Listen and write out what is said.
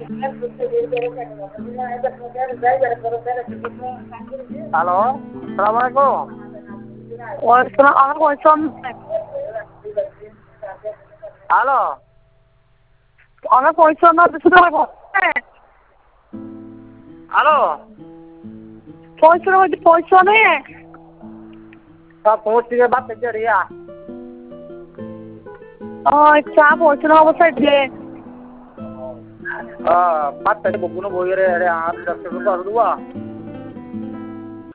Halo, assalamualaikum. Waalaikumsalam. Halo, Ana পয়সা না দিতে পারবো halo. পয়সা নেই Kau pungsi ke bat kerja dia? চা পয়সা না অবস্থায় যে Bat tadi buku nu boyre ada 800 rupiah dua.